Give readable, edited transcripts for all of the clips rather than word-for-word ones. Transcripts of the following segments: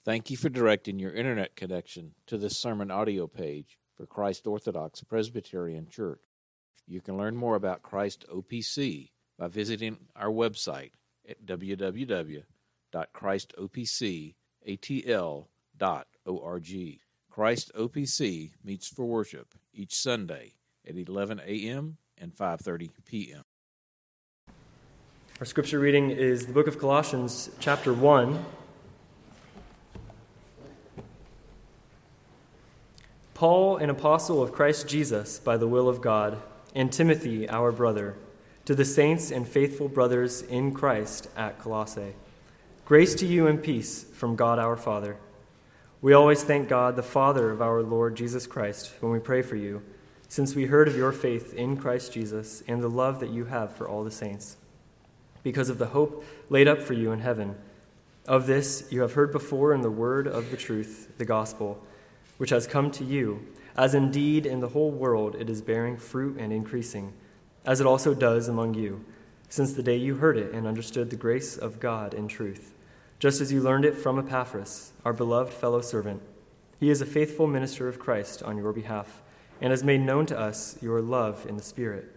Thank you for directing your internet connection to this sermon audio page for Christ Orthodox Presbyterian Church. You can learn more about Christ OPC by visiting our website at www.christopcatl.org. Christ OPC meets for worship each Sunday at 11 a.m. and 5:30 p.m. Our scripture reading is the book of Colossians, chapter 1. Paul, an apostle of Christ Jesus by the will of God, and Timothy, our brother, to the saints and faithful brothers in Christ at Colossae. Grace to you and peace from God our Father. We always thank God, the Father of our Lord Jesus Christ, when we pray for you, since we heard of your faith in Christ Jesus and the love that you have for all the saints, because of the hope laid up for you in heaven. Of this you have heard before in the word of the truth, the gospel, which has come to you, as indeed in the whole world it is bearing fruit and increasing, as it also does among you, since the day you heard it and understood the grace of God in truth, just as you learned it from Epaphras, our beloved fellow servant. He is a faithful minister of Christ on your behalf, and has made known to us your love in the Spirit.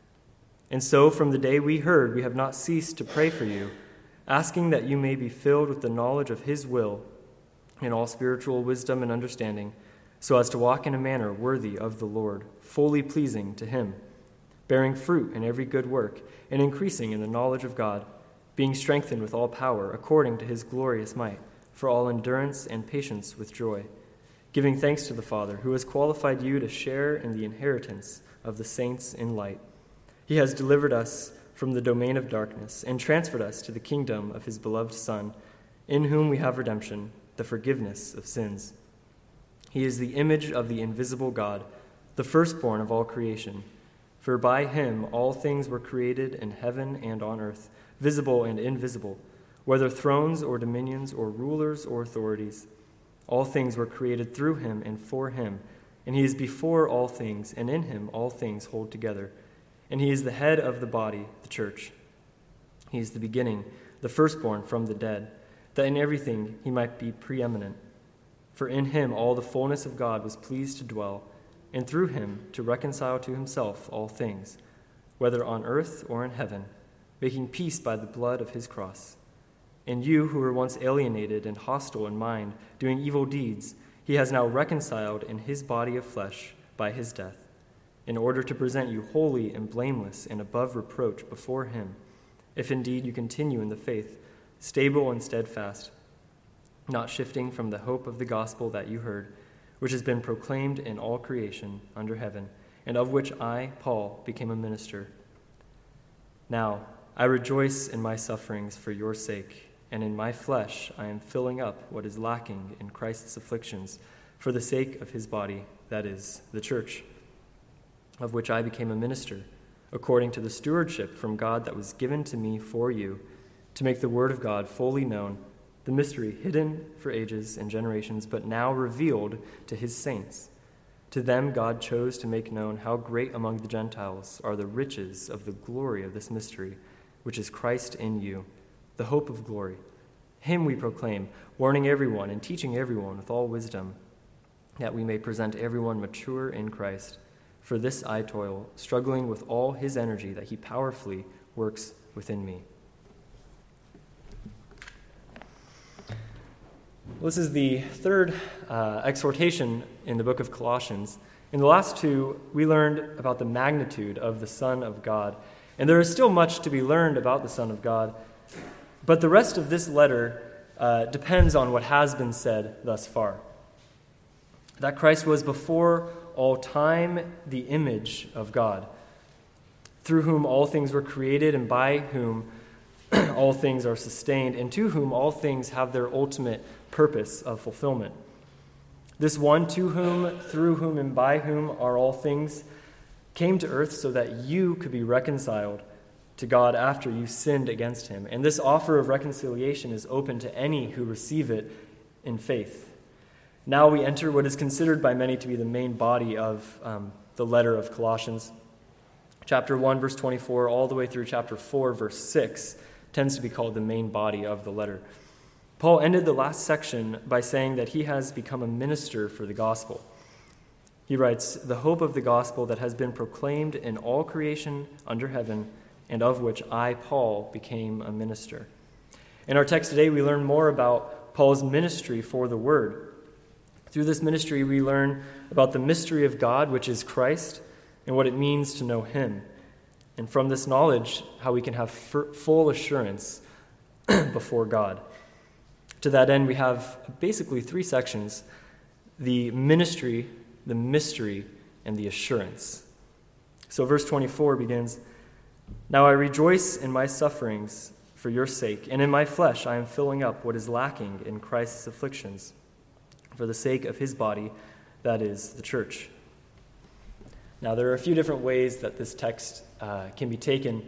And so from the day we heard, we have not ceased to pray for you, asking that you may be filled with the knowledge of his will, in all spiritual wisdom and understanding, so as to walk in a manner worthy of the Lord, fully pleasing to him, bearing fruit in every good work, and increasing in the knowledge of God, being strengthened with all power according to his glorious might, for all endurance and patience with joy, giving thanks to the Father, who has qualified you to share in the inheritance of the saints in light. He has delivered us from the domain of darkness and transferred us to the kingdom of his beloved Son, in whom we have redemption, the forgiveness of sins. He is the image of the invisible God, the firstborn of all creation. For by him all things were created in heaven and on earth, visible and invisible, whether thrones or dominions or rulers or authorities. All things were created through him and for him, and he is before all things, and in him all things hold together. And he is the head of the body, the church. He is the beginning, the firstborn from the dead, that in everything he might be preeminent. For in him all the fullness of God was pleased to dwell, and through him to reconcile to himself all things, whether on earth or in heaven, making peace by the blood of his cross. And you who were once alienated and hostile in mind, doing evil deeds, he has now reconciled in his body of flesh by his death, in order to present you holy and blameless and above reproach before him, if indeed you continue in the faith, stable and steadfast, not shifting from the hope of the gospel that you heard, which has been proclaimed in all creation under heaven, and of which I, Paul, became a minister. Now, I rejoice in my sufferings for your sake, and in my flesh I am filling up what is lacking in Christ's afflictions for the sake of his body, that is, the church, of which I became a minister, according to the stewardship from God that was given to me for you, to make the word of God fully known, the mystery hidden for ages and generations, but now revealed to his saints. To them God chose to make known how great among the Gentiles are the riches of the glory of this mystery, which is Christ in you, the hope of glory. Him we proclaim, warning everyone and teaching everyone with all wisdom, that we may present everyone mature in Christ. For this I toil, struggling with all his energy that he powerfully works within me. This is the third exhortation in the book of Colossians. In the last two, we learned about the magnitude of the Son of God. And there is still much to be learned about the Son of God. But the rest of this letter depends on what has been said thus far. That Christ was before all time the image of God, through whom all things were created and by whom all things are sustained, and to whom all things have their ultimate purpose of fulfillment. This one to whom, through whom, and by whom are all things came to earth so that you could be reconciled to God after you sinned against him. And this offer of reconciliation is open to any who receive it in faith. Now we enter what is considered by many to be the main body of the letter of Colossians. Chapter 1, verse 24, all the way through chapter 4, verse 6, tends to be called the main body of the letter. Paul ended the last section by saying that he has become a minister for the gospel. He writes, "The hope of the gospel that has been proclaimed in all creation under heaven, and of which I, Paul, became a minister." In our text today, we learn more about Paul's ministry for the word. Through this ministry, we learn about the mystery of God, which is Christ, and what it means to know him. And from this knowledge, how we can have full assurance before God. To that end, we have basically three sections: the ministry, the mystery, and the assurance. So verse 24 begins, "Now I rejoice in my sufferings for your sake, and in my flesh I am filling up what is lacking in Christ's afflictions, for the sake of his body, that is, the church." Now, there are a few different ways that this text can be taken.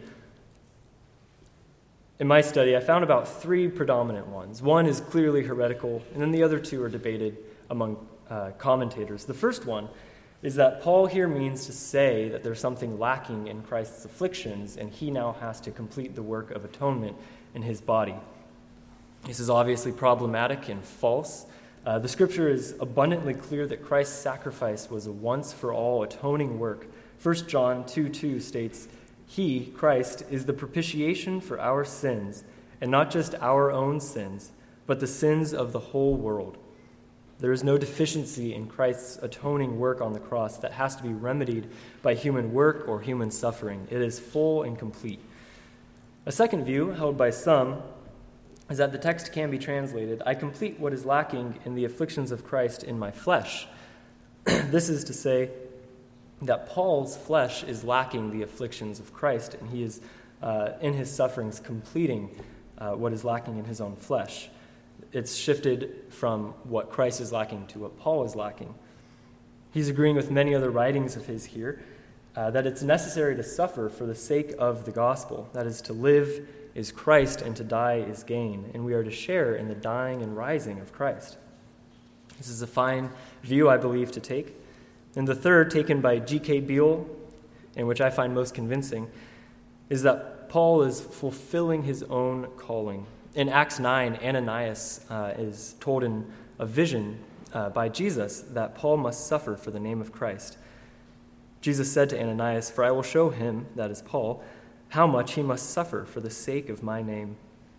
In my study, I found about three predominant ones. One is clearly heretical, and then the other two are debated among commentators. The first one is that Paul here means to say that there's something lacking in Christ's afflictions, and he now has to complete the work of atonement in his body. This is obviously problematic and false. The scripture is abundantly clear that Christ's sacrifice was a once-for-all atoning work. 1 John 2:2 states, "He, Christ, is the propitiation for our sins, and not just our own sins, but the sins of the whole world." There is no deficiency in Christ's atoning work on the cross that has to be remedied by human work or human suffering. It is full and complete. A second view, held by some, is that the text can be translated, "I complete what is lacking in the afflictions of Christ in my flesh." This is to say that Paul's flesh is lacking the afflictions of Christ, and he is, in his sufferings, completing what is lacking in his own flesh. It's shifted from what Christ is lacking to what Paul is lacking. He's agreeing with many other writings of his here that it's necessary to suffer for the sake of the gospel. That is, to live is Christ and to die is gain, and we are to share in the dying and rising of Christ. This is a fine view, I believe, to take. And the third, taken by G.K. Beale, and which I find most convincing, is that Paul is fulfilling his own calling. In Acts 9, Ananias is told in a vision by Jesus that Paul must suffer for the name of Christ. Jesus said to Ananias, "For I will show him," that is Paul, "how much he must suffer for the sake of my name."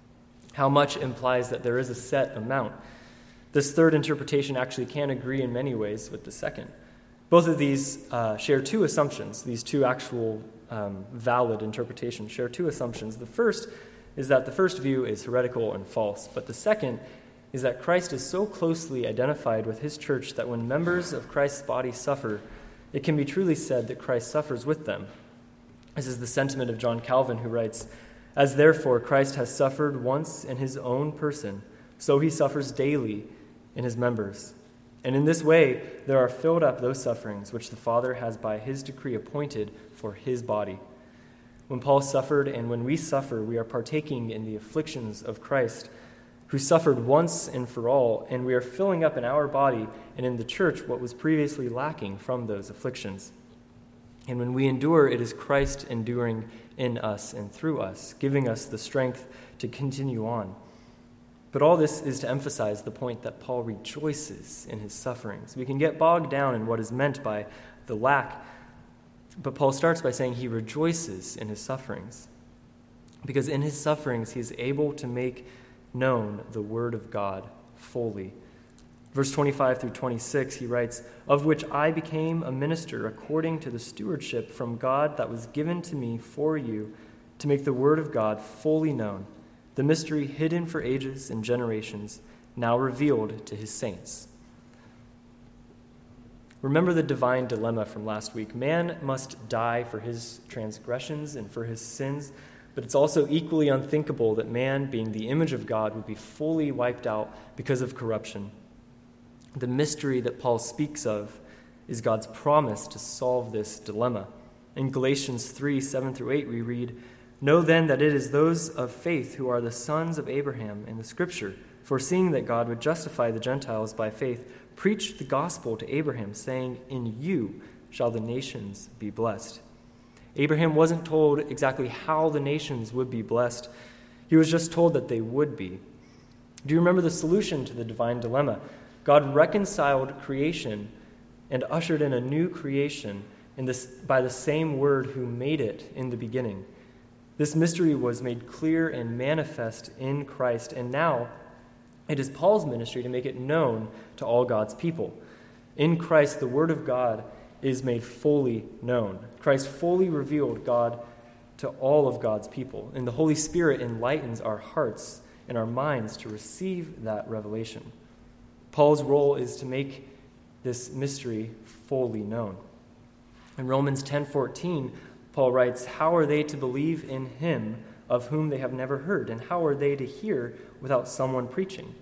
How much implies that there is a set amount. This third interpretation actually can agree in many ways with the second. Both of these share two assumptions. These two actual valid interpretations share two assumptions. The first is that the first view is heretical and false, but the second is that Christ is so closely identified with his church that when members of Christ's body suffer, it can be truly said that Christ suffers with them. This is the sentiment of John Calvin, who writes, "As therefore Christ has suffered once in his own person, so he suffers daily in his members. And in this way there are filled up those sufferings which the Father has by his decree appointed for his body." When Paul suffered and when we suffer, we are partaking in the afflictions of Christ, who suffered once and for all, and we are filling up in our body and in the church what was previously lacking from those afflictions. And when we endure, it is Christ enduring in us and through us, giving us the strength to continue on. But all this is to emphasize the point that Paul rejoices in his sufferings. We can get bogged down in what is meant by the lack, but Paul starts by saying he rejoices in his sufferings, because in his sufferings he is able to make known the word of God fully. Verse 25 through 26, he writes, "Of which I became a minister according to the stewardship from God that was given to me for you, to make the word of God fully known, the mystery hidden for ages and generations, now revealed to his saints." Remember the divine dilemma from last week. Man must die for his transgressions and for his sins, but it's also equally unthinkable that man, being the image of God, would be fully wiped out because of corruption. The mystery that Paul speaks of is God's promise to solve this dilemma. In Galatians 3, 7 through 8, we read, "Know then that it is those of faith who are the sons of Abraham in the Scripture, foreseeing that God would justify the Gentiles by faith, preached the gospel to Abraham, saying, 'In you shall the nations be blessed.'" Abraham wasn't told exactly how the nations would be blessed. He was just told that they would be. Do you remember the solution to the divine dilemma? God reconciled creation and ushered in a new creation by the same Word who made it in the beginning. This mystery was made clear and manifest in Christ, and now it is Paul's ministry to make it known to all God's people. In Christ, the Word of God is made fully known. Christ fully revealed God to all of God's people, and the Holy Spirit enlightens our hearts and our minds to receive that revelation. Paul's role is to make this mystery fully known. In Romans 10:14, Paul writes, "How are they to believe in him of whom they have never heard? And how are they to hear without someone preaching?"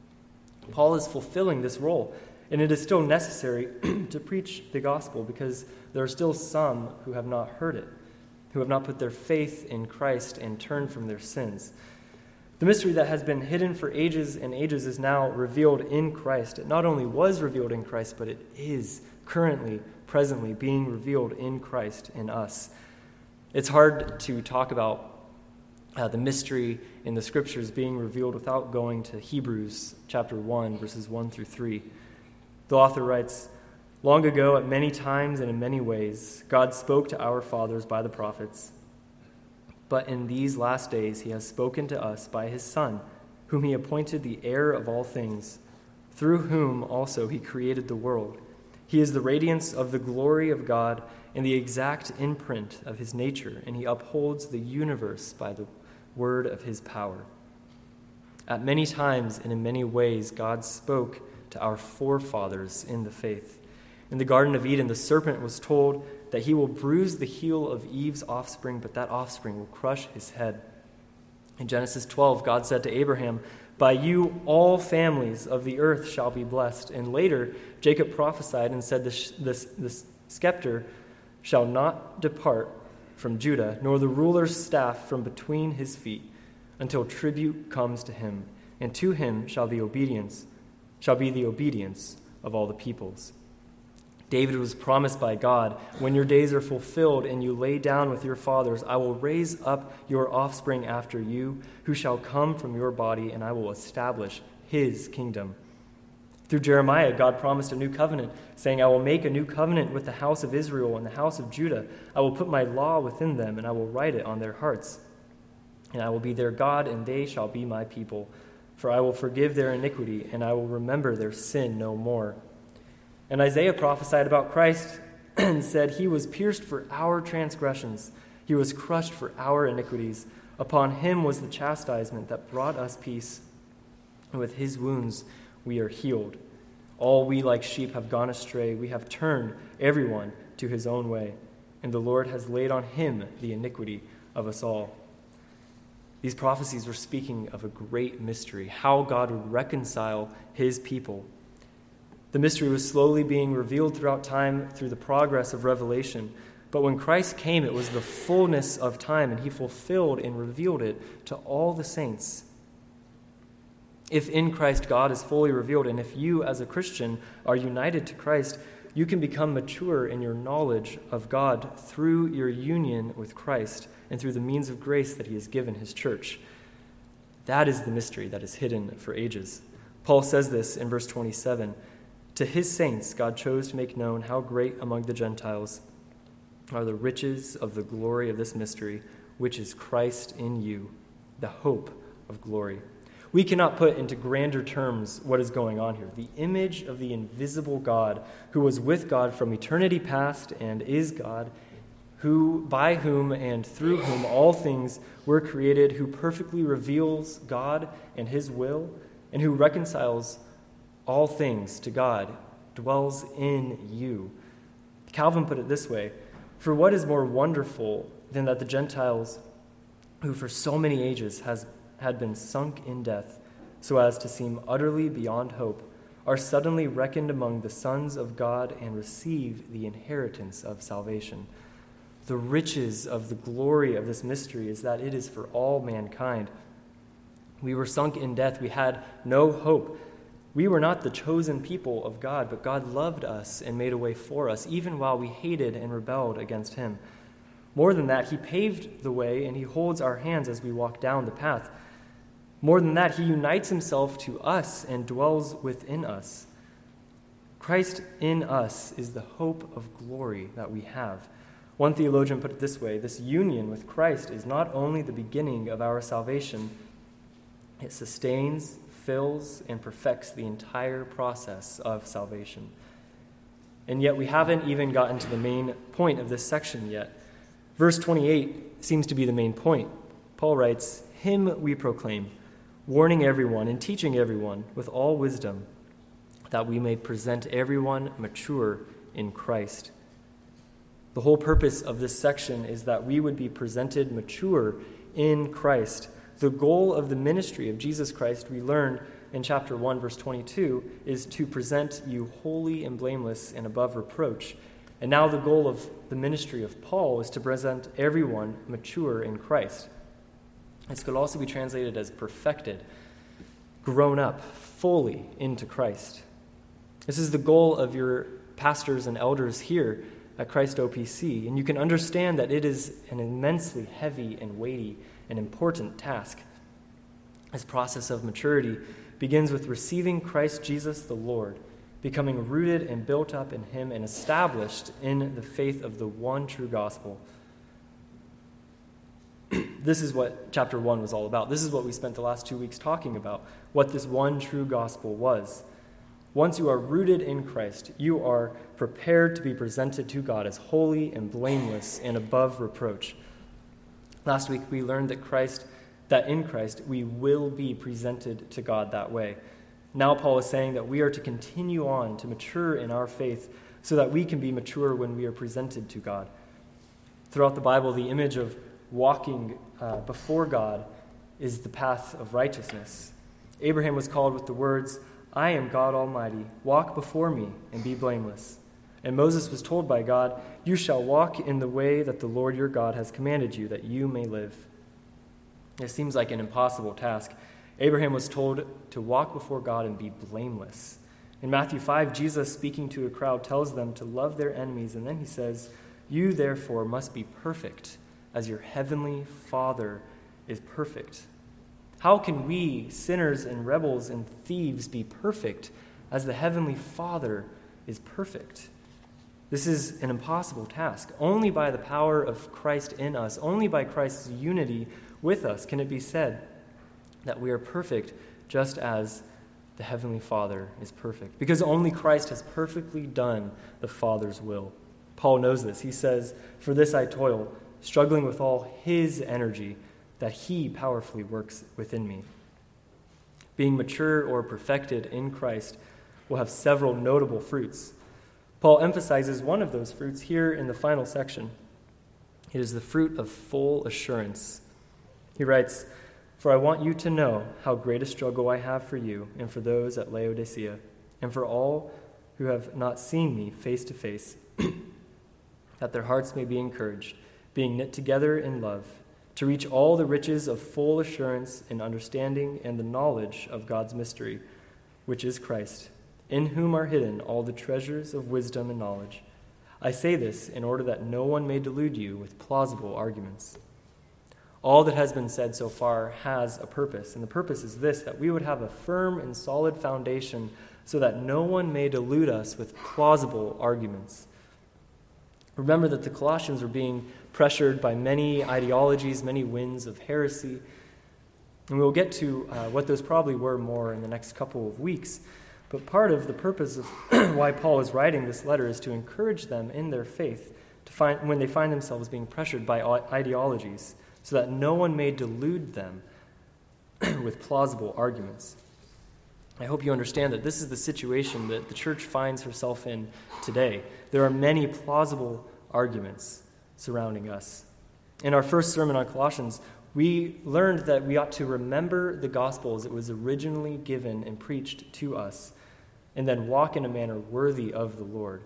Paul is fulfilling this role, and it is still necessary to preach the gospel because there are still some who have not heard it, who have not put their faith in Christ and turned from their sins. The mystery that has been hidden for ages and ages is now revealed in Christ. It not only was revealed in Christ, but it is currently, presently being revealed in Christ in us. It's hard to talk about the mystery in the Scriptures being revealed without going to Hebrews chapter 1, verses 1 through 3. The author writes, "Long ago, at many times and in many ways, God spoke to our fathers by the prophets. But in these last days he has spoken to us by his Son, whom he appointed the heir of all things, through whom also he created the world. He is the radiance of the glory of God and the exact imprint of his nature, and he upholds the universe by the word of his power. At many times and in many ways God spoke to our forefathers in the faith. In the Garden of Eden, the serpent was told that he will bruise the heel of Eve's offspring, but that offspring will crush his head. In Genesis 12, God said to Abraham, 'By you all families of the earth shall be blessed.' And later, Jacob prophesied and said, 'The scepter shall not depart from Judah, nor the ruler's staff from between his feet, until tribute comes to him, and to him shall be the obedience of all the peoples.' David was promised by God, 'When your days are fulfilled and you lay down with your fathers, I will raise up your offspring after you, who shall come from your body, and I will establish his kingdom.' Through Jeremiah, God promised a new covenant, saying, 'I will make a new covenant with the house of Israel and the house of Judah. I will put my law within them, and I will write it on their hearts. And I will be their God, and they shall be my people. For I will forgive their iniquity, and I will remember their sin no more.' And Isaiah prophesied about Christ and said, 'He was pierced for our transgressions. He was crushed for our iniquities. Upon him was the chastisement that brought us peace. And with his wounds we are healed. All we like sheep have gone astray. We have turned everyone to his own way. And the Lord has laid on him the iniquity of us all.'" These prophecies were speaking of a great mystery, how God would reconcile his people. The mystery was slowly being revealed throughout time through the progress of revelation. But when Christ came, it was the fullness of time, and he fulfilled and revealed it to all the saints. If in Christ God is fully revealed, and if you as a Christian are united to Christ, you can become mature in your knowledge of God through your union with Christ and through the means of grace that he has given his church. That is the mystery that is hidden for ages. Paul says this in verse 27. "To his saints God chose to make known how great among the Gentiles are the riches of the glory of this mystery, which is Christ in you, the hope of glory." We cannot put into grander terms what is going on here. The image of the invisible God, who was with God from eternity past and is God, who by whom and through whom all things were created, who perfectly reveals God and his will, and who reconciles all things to God, dwells in you. Calvin put it this way: "For what is more wonderful than that the Gentiles, who for so many ages had been sunk in death, so as to seem utterly beyond hope, are suddenly reckoned among the sons of God and receive the inheritance of salvation." The riches of the glory of this mystery is that it is for all mankind. We were sunk in death. We had no hope. We were not the chosen people of God, but God loved us and made a way for us, even while we hated and rebelled against him. More than that, he paved the way and he holds our hands as we walk down the path. More than that, he unites himself to us and dwells within us. Christ in us is the hope of glory that we have. One theologian put it this way: this union with Christ is not only the beginning of our salvation, it sustains, fills, and perfects the entire process of salvation. And yet we haven't even gotten to the main point of this section yet. Verse 28 seems to be the main point. Paul writes, "Him we proclaim, warning everyone and teaching everyone with all wisdom, that we may present everyone mature in Christ." The whole purpose of this section is that we would be presented mature in Christ. The goal of the ministry of Jesus Christ, we learned in chapter 1, verse 22, is to present you holy and blameless and above reproach. And now the goal of the ministry of Paul is to present everyone mature in Christ. This could also be translated as perfected, grown up fully into Christ. This is the goal of your pastors and elders here at Christ OPC, and you can understand that it is an immensely heavy and weighty and important task. This process of maturity begins with receiving Christ Jesus the Lord, becoming rooted and built up in him and established in the faith of the one true gospel. This is what chapter 1 was all about. This is what we spent the last 2 weeks talking about, what this one true gospel was. Once you are rooted in Christ, you are prepared to be presented to God as holy and blameless and above reproach. Last week we learned that in Christ we will be presented to God that way. Now Paul is saying that we are to continue on to mature in our faith so that we can be mature when we are presented to God. Throughout the Bible, the image of walking before God is the path of righteousness. Abraham was called with the words, "I am God Almighty, walk before me and be blameless." And Moses was told by God, "You shall walk in the way that the Lord your God has commanded you, that you may live." It seems like an impossible task. Abraham was told to walk before God and be blameless. In Matthew 5, Jesus, speaking to a crowd, tells them to love their enemies, and then he says, "You therefore must be perfect, as your heavenly Father is perfect." How can we, sinners and rebels and thieves, be perfect as the heavenly Father is perfect? This is an impossible task. Only by the power of Christ in us, only by Christ's unity with us can it be said that we are perfect just as the heavenly Father is perfect. Because only Christ has perfectly done the Father's will. Paul knows this. He says, "For this I toil, struggling with all his energy, that he powerfully works within me." Being mature or perfected in Christ will have several notable fruits. Paul emphasizes one of those fruits here in the final section. It is the fruit of full assurance. He writes, "For I want you to know how great a struggle I have for you and for those at Laodicea, and for all who have not seen me face to face, that their hearts may be encouraged, being knit together in love, to reach all the riches of full assurance in understanding and the knowledge of God's mystery, which is Christ, in whom are hidden all the treasures of wisdom and knowledge. I say this in order that no one may delude you with plausible arguments." All that has been said so far has a purpose, and the purpose is this, that we would have a firm and solid foundation so that no one may delude us with plausible arguments. Remember that the Colossians were being pressured by many ideologies, many winds of heresy. And we'll get to what those probably were more in the next couple of weeks. But part of the purpose of why Paul is writing this letter is to encourage them in their faith when they find themselves being pressured by ideologies, so that no one may delude them with plausible arguments. I hope you understand that this is the situation that the church finds herself in today. There are many plausible arguments surrounding us. In our first sermon on Colossians, we learned that we ought to remember the gospel as it was originally given and preached to us, and then walk in a manner worthy of the Lord.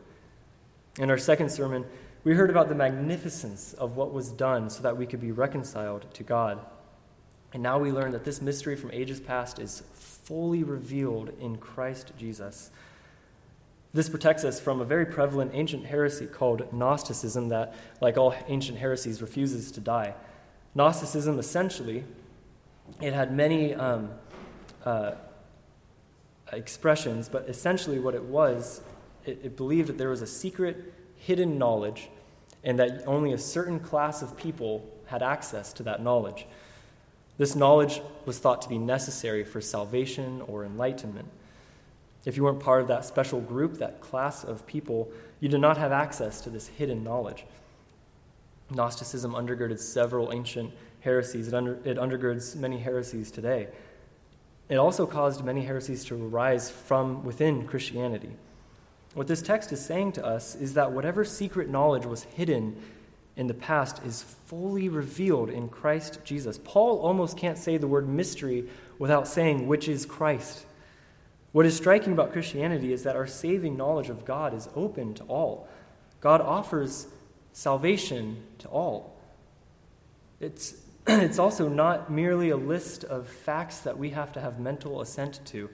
In our second sermon, we heard about the magnificence of what was done so that we could be reconciled to God. And now we learn that this mystery from ages past is fully revealed in Christ Jesus. This protects us from a very prevalent ancient heresy called Gnosticism that, like all ancient heresies, refuses to die. Gnosticism essentially It had many expressions, but essentially what it was, it believed that there was a secret, hidden knowledge, and that only a certain class of people had access to that knowledge. This knowledge was thought to be necessary for salvation or enlightenment. If you weren't part of that special group, that class of people, you did not have access to this hidden knowledge. Gnosticism undergirded several ancient heresies. It undergirds many heresies today. It also caused many heresies to arise from within Christianity. What this text is saying to us is that whatever secret knowledge was hidden in the past is fully revealed in Christ Jesus. Paul almost can't say the word mystery without saying, which is Christ. What is striking about Christianity is that our saving knowledge of God is open to all. God offers salvation to all. It's also not merely a list of facts that we have to have mental assent to.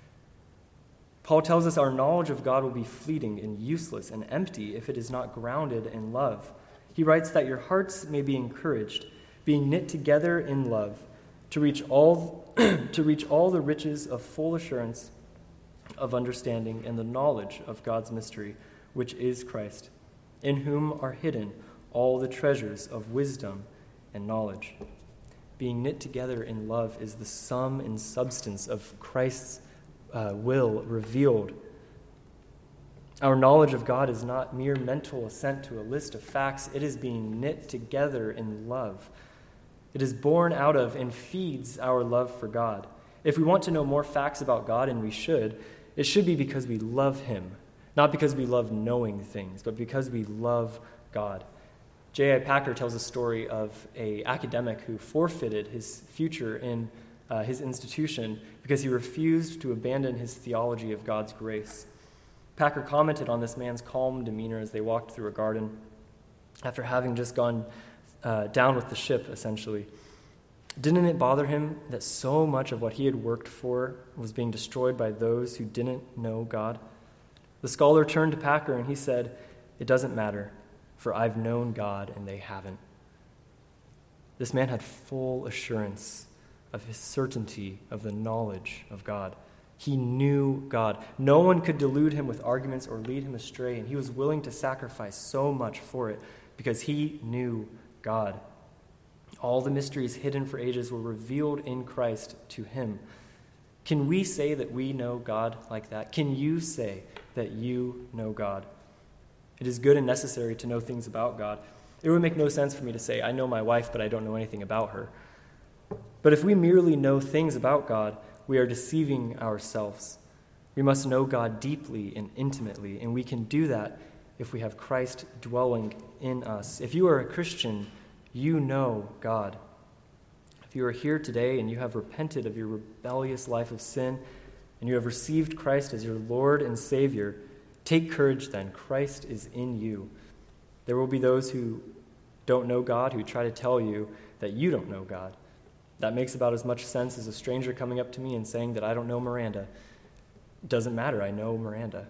Paul tells us our knowledge of God will be fleeting and useless and empty if it is not grounded in love. He writes that your hearts may be encouraged, being knit together in love, to reach all the riches of full assurance of understanding and the knowledge of God's mystery, which is Christ, in whom are hidden all the treasures of wisdom and knowledge. Being knit together in love is the sum and substance of Christ's will revealed. Our knowledge of God is not mere mental assent to a list of facts. It is being knit together in love. It is born out of and feeds our love for God. If we want to know more facts about God, and we should, it should be because we love him, not because we love knowing things, but because we love God. J.I. Packer tells a story of an academic who forfeited his future in his institution because he refused to abandon his theology of God's grace. Packer commented on this man's calm demeanor as they walked through a garden after having just gone down with the ship, essentially. Didn't it bother him that so much of what he had worked for was being destroyed by those who didn't know God? The scholar turned to Packer and he said, "It doesn't matter, for I've known God and they haven't." This man had full assurance of his certainty of the knowledge of God. He knew God. No one could delude him with arguments or lead him astray, and he was willing to sacrifice so much for it because he knew God. All the mysteries hidden for ages were revealed in Christ to him. Can we say that we know God like that? Can you say that you know God? It is good and necessary to know things about God. It would make no sense for me to say, I know my wife, but I don't know anything about her. But if we merely know things about God, we are deceiving ourselves. We must know God deeply and intimately, and we can do that if we have Christ dwelling in us. If you are a Christian, you know God. If you are here today and you have repented of your rebellious life of sin, and you have received Christ as your Lord and Savior, take courage then. Christ is in you. There will be those who don't know God who try to tell you that you don't know God. That makes about as much sense as a stranger coming up to me and saying that I don't know Miranda. It doesn't matter, I know Miranda.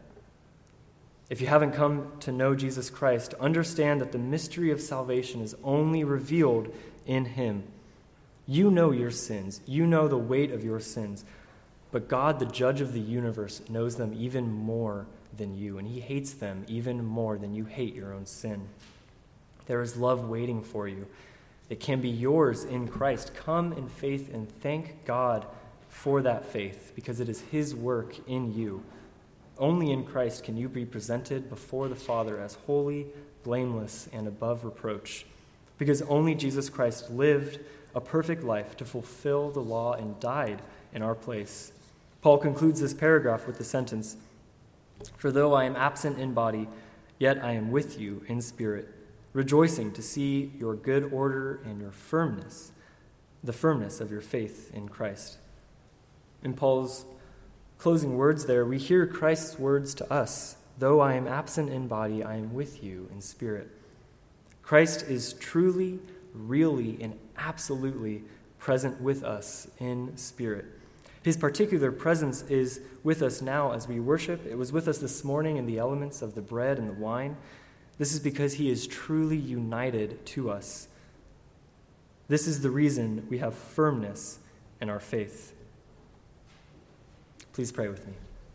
If you haven't come to know Jesus Christ, understand that the mystery of salvation is only revealed in him. You know your sins. You know the weight of your sins. But God, the judge of the universe, knows them even more than you, and he hates them even more than you hate your own sin. There is love waiting for you. It can be yours in Christ. Come in faith and thank God for that faith, because it is his work in you. Only in Christ can you be presented before the Father as holy, blameless, and above reproach, because only Jesus Christ lived a perfect life to fulfill the law and died in our place. Paul concludes this paragraph with the sentence, "For though I am absent in body, yet I am with you in spirit, rejoicing to see your good order and your firmness, the firmness of your faith in Christ." In Paul's closing words there, we hear Christ's words to us, "Though I am absent in body, I am with you in spirit." Christ is truly, really, and absolutely present with us in spirit. His particular presence is with us now as we worship. It was with us this morning in the elements of the bread and the wine. This is because he is truly united to us. This is the reason we have firmness and our faith. Please pray with me.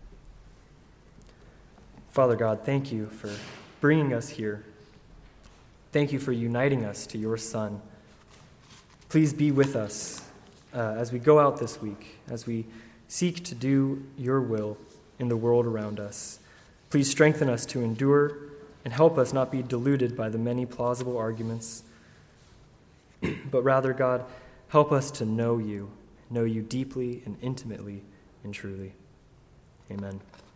Father God, thank you for bringing us here. Thank you for uniting us to your Son. Please be with us as we go out this week, as we seek to do your will in the world around us. Please strengthen us to endure and help us not be deluded by the many plausible arguments, but rather, God, help us to know you deeply and intimately and truly. Amen.